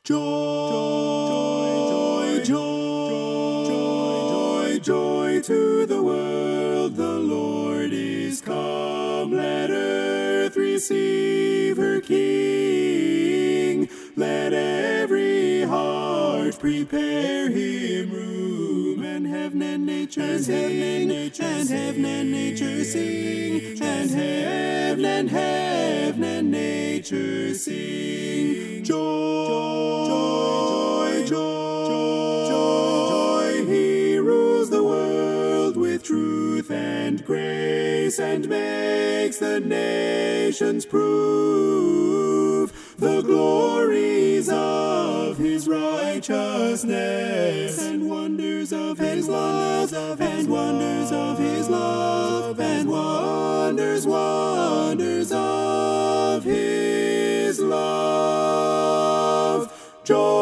Joy, joy, joy to the world, the Lord is come. Let earth receive her King. Let every heart prepare him room, and heaven and nature sing, and heaven and nature sing, and heaven and nature sing. Joy, joy, he rules the world with truth and grace, and makes the nations prove the glories of his righteousness, and wonders of his love, and wonders of his love, and wonders of his love. Joy.